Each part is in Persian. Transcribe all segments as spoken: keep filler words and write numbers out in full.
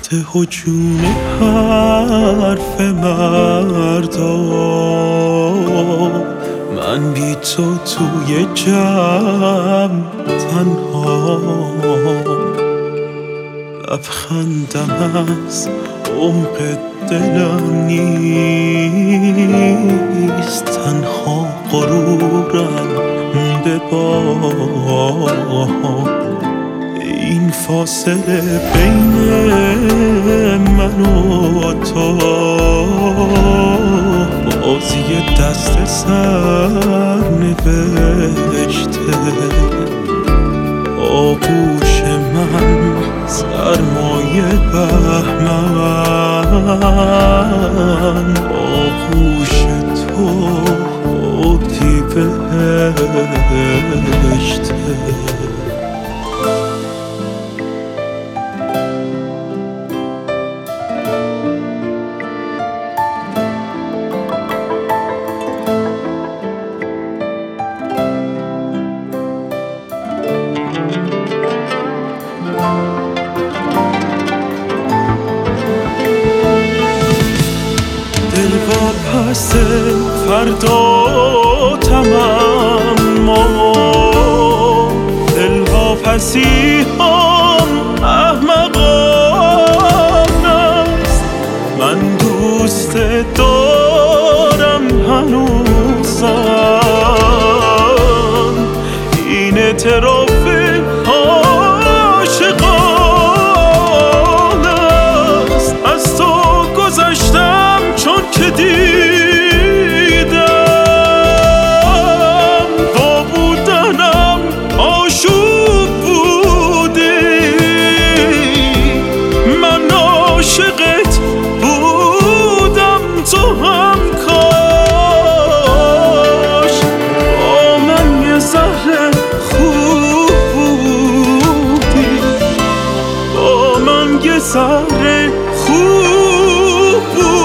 هجوم حرف مردا، من بی تو توی جمع تنها، لبخندم از عمق دلم نیست، تنها غرورم مونده با این فاصله بین من و تو. بازی دست سر نوشته، آغوش من سرمایه بهمن، آغوش تو عودی بهشته. دل واپس فردا تماما، دل واپسی هم احمقان است. من دوست دارم هنوزم، این اعتراف عاشقان است. از تو گذشتم چون که دیدم، با بودنم آشوب بودی. من عاشقت بودم، تو هم کاش با من یه ذره خوب بودی، با من یه ذره خوب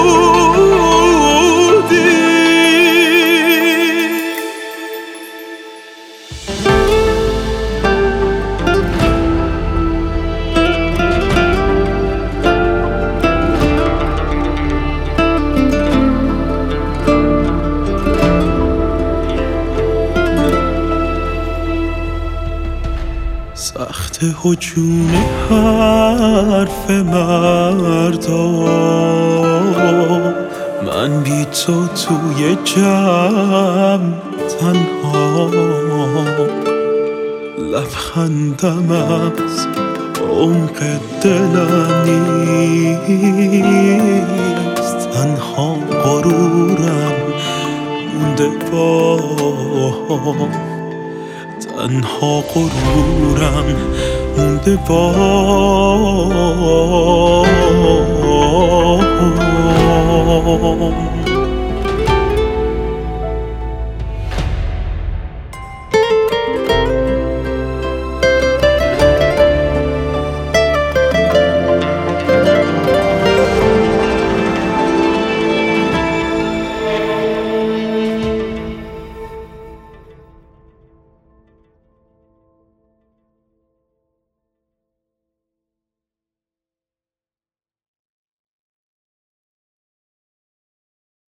بودی. سخت هجوم حرف مردا، من بی تو توی جمع تنها، لبخندم از عمق دلم نیست، تنها غرورم مونده با تنها غرورم مونده با